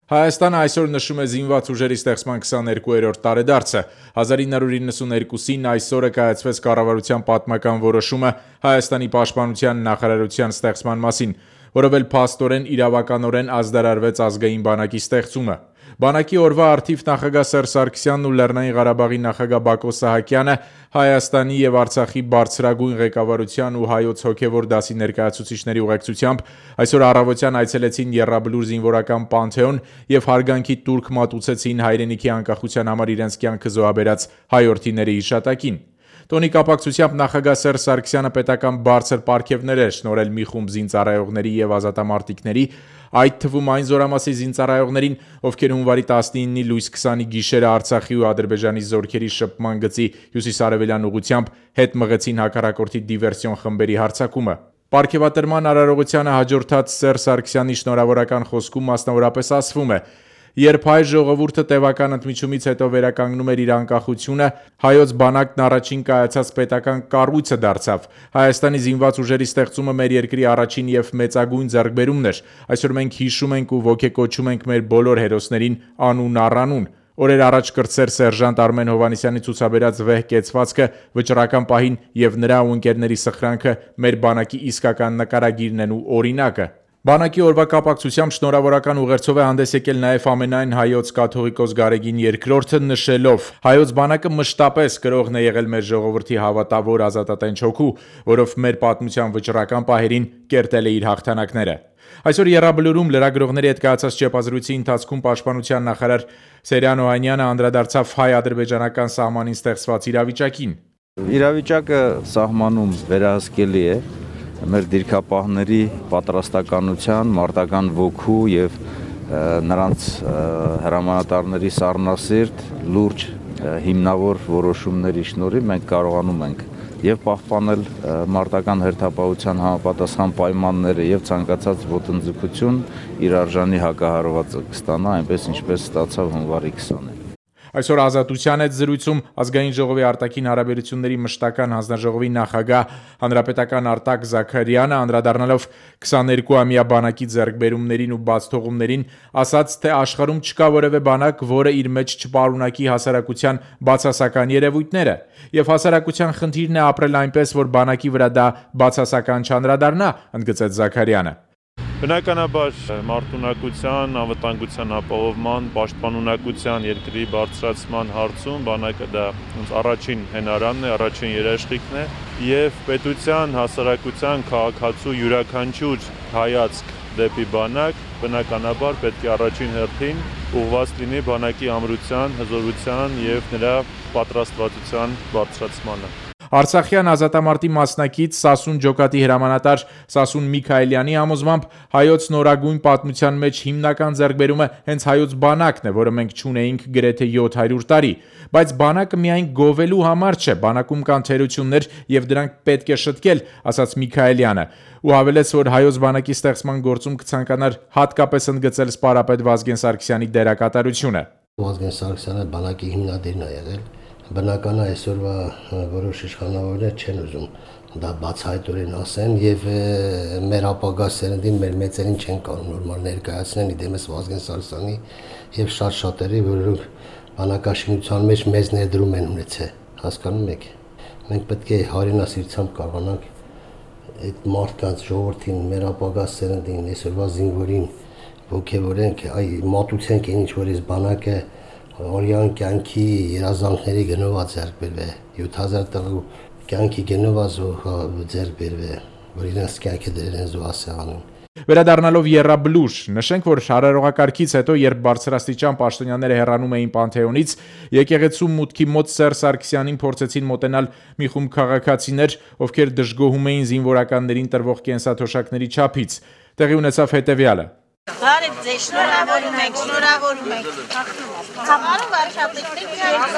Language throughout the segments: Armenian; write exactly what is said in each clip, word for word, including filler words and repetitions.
Հայաստանը այսօր նշում է զինված ուժերի ստեղծման քսաներկուերորդ տարեդարձը։ հազար ինը հարյուր իննսուներկուսին այս օրը կայացվեց կառավարության պատմական որոշումը Հայաստանի պաշտպանության նախարարության ստեղծման մասին, որով էլ փաստորեն իրավականորեն ազդարարվեց ազգային բանակի ստեղծումը։ Բանակի օրվա առթիվ նախագահ Սերժ Սարգսյանն ու Լեռնային Ղարաբաղի նախագահ Բակո Սահակյանը Հայաստանի և Արցախի բարձրագույն ղեկավարության ու հայոց հոգևոր դասի ներկայացուցիչների ուղեկցությամբ այսօր առավոտյան այցելեցին Եռաբլուր զինվորական Պանթեոն և հարգանքի տուրք մատուցեցին հայրենիքի անկախության համար իրենց կյանքը զոհաբերած հայրենիների հիշատակին։ Տոնի կապակցությամբ նախագահ Սերժ Սարգսյանը պետական բարձր պարգևներ էր շնորհել մի խումբ զինծառայողների և ազատամարտիկների, այդ թվում այն զորամասի զինծառայողներին, ովքեր հունվարի տասնինի լույս քսանի գիշերը Արցախի ու Ադրբեջանի զորքերի շփման գծի հյուսիսարևելյան ուղղությամբ հետ մղեցին հակառակորդի դիվերսիոն խմբերի հարձակումը։ Պարգևատրման արարողությանը հաջորդած Սերժ Սարգսյանի շնորհավորական խոսքում մասնավորապես ասվում է. Երբ հայ ժողովուրդը տևական ընդմիջումից հետո վերականգնում էր իր անկախությունը, հայոց բանակն առաջին կայացած պետական կառույցը դարձավ։ Հայաստանի զինված ուժերի ստեղծումը մեր երկրի առաջին և մեծագույն ձեռքբերումն էր։ Այսօր մենք հիշում ենք ու ոգեկոչում ենք մեր բոլոր հերոսներին անուն առ անուն։ Օրեր առաջ կրտսեր սերժանտ Արմեն Հովհաննիսյանի ցուցաբերած վեհ կեցվածքը վճռական պահին և նրա ու ընկերների սխրանքը մեր բանակի իսկական նկարագիրն են ու օրինակը։ Բանակի օրվա կապակցությամբ շնորհավորական ուղերձով է հանդես եկել նաև ամենայն հայոց կաթողիկոս Գարեգին երկրորդը, նշելով. հայոց բանակը մշտապես կրողն է եղել մեր ժողովրդի հավատավոր ազատատենչ հոգու, որով մեր պատմության վճռական պահերին կերտել է իր հաղթանակները։ Այսօր Եռաբլուրում լրագրողների հետ կայացած ճեպազրույցի ընթացքում պաշտպանության նախարար Սերյան Օհանյանը անդրադարձավ հայ-ադրբեջանական սահմանին ստեղծված իրավիճակին։ Իրավիճակը սահմանում վերահսկելի է մեր դիրքապահների պատրաստականության, մարտական ոգու և նրանց հրամանատարների սառնասիրտ, լուրջ, հիմնավոր որոշումների շնորհիվ մենք կարողանում ենք և պահպանել մարտական հերթապահության համապատասխան պայմանները և ցանկացած ոտնձգություն իր արժանի հակահարվածը կստանա, այնպես ինչպես ստացավ հունվարի քսանին։ Այսօր Ազատության հետ զրույցում Ազգային ժողովի արտաքին հարաբերությունների մշտական հանձնաժողովի նախագահ հանրապետական Արտակ Զաքարյանը անդրադառնալով քսաներկուամյա բանակի ձեռքբերումներին ու բացթողումներին ասաց, թե աշխարհում չկա որևէ բանակ, որը իր մեջ չպարունակի հասարակության բացասական երևույթները, և հասարակության խնդիրն է ապրել այնպես, որ բանակի վրա դա բացասական չանդրադառնա, ընդգծեց Զաքարյանը։ Բնականաբար մարտունակության, անվտանգության ապահովման, պաշտպանունակության, երկրի բարձրացման հարցում բանակը դա առաջին հենարանն է, առաջին երաշխիքն է և պետության, հասարակության, քաղաքացու յուրաքանչյուր հայացք դեպի բանակ բնականաբար պետք է առաջին հերթին ուղղված լինի բանակի ամրության, հզորության և նրա պատրաստվածության բարձրացմանը։ Արցախյան ազատամարտի մասնակից Սասուն ջոկատի հրամանատար Սասուն Միքայելյանի համոզմամբ հայոց նորագույն պատմության մեջ հիմնական ձեռքբերումը հենց հայոց բանակն է, որը մենք չունեինք գրեթե յոթ հարյուր տարի, բայց բանակը միայն գովելու համար չէ, բանակում կան թերություններ և դրանք պետք է շտկել, ասաց Միքայելյանը, ու հավելեց, որ հայոց բանակի ստեղծման գործում կցանկանար հատկապես ընդգծել սպայապետ Վազգեն Սարգսյանի դերակատարությունը։ Վազգեն Սարգսյանը բանակի հիմնադիրն է եղել։ Բնական է այսօրվա որոշ իշխանավորներ չեն ուզում դա բացահայտորեն ասեն և մեր ապագա սերնդին, մեր մեծերին չեն կարող նորմալ ներկայացնեն իդեմս Վազգեն Սարգսյանի և շատ շատերի, որոնք բանակաշինության մեջ մեծ ներդրում են ունեցել, հասկանում եք։ Մենք պետք է հայրենասիրությամբ կարողանանք այդ մարդկանց ժողովրդին, մեր ապագա սերնդին, այսօրվա զինվորին ոգևորենք, այ մատուցենք այն ինչ որ այս բանակը օրյան կյանքի երազանքների գնով է ձեռք բերվել, յոթ հազար տղու կյանքի գնով է ձեռք բերվել, որ իրենց կյանքը դրել են զոհասեղանում։ Վերադառնալով Եռաբլուր, նշենք, որ արարողակարգից հետո, երբ բարձրաստիճան պաշտոնյաները հեռանում էին Պանթեոնից, եկեղեցու մուտքի մոտ Սերժ Սարգսյանին փորձեցին մոտենալ մի խումբ քաղաքացիներ, ովքեր դժգոհում էին զինվորականներին տրվող կենսաթոշակների չափից։ Տեղի ունեցավ հետևյալը։ Բարև ձեզ, շնորհավորում ենք, շնորհավորում ենք։ Համարը վարշապետիկ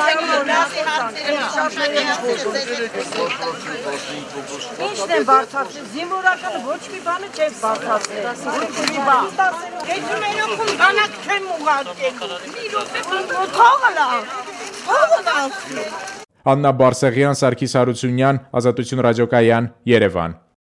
Ինչն են բարձրացրել, զինվորականը ոչ մի բանը չեք բարձրացրել, ոչ մի բան։ Եթե մենոքում բանակ չեմ ուղարկել, մի րոպե թողը լավ, թողը լավ։ Աննա Բարսեղյան, Սարգիս Հարությունյան, Ազատություն ռադիոկայան, Երևան։